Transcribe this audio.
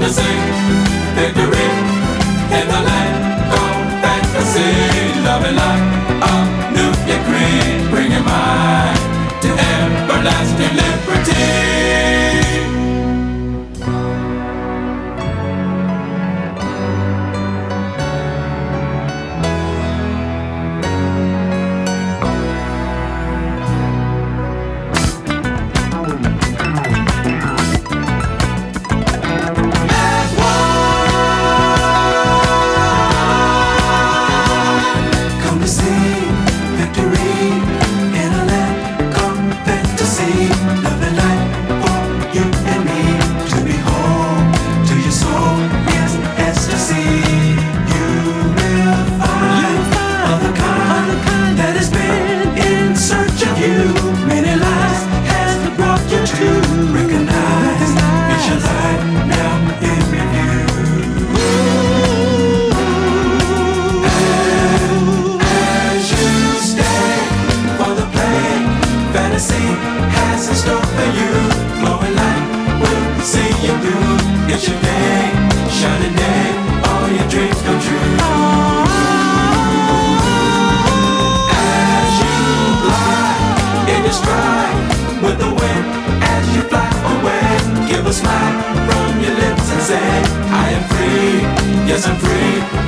to sing victory in the land of fantasy. Loving like a new decree, bringing mine to everlasting liberty. Has in store for you, glowing light will see you through. It's your day, shining day, all your dreams come true. As you glide in your stride with the wind, as you fly away, give a smile from your lips and say, I am free, yes I'm free.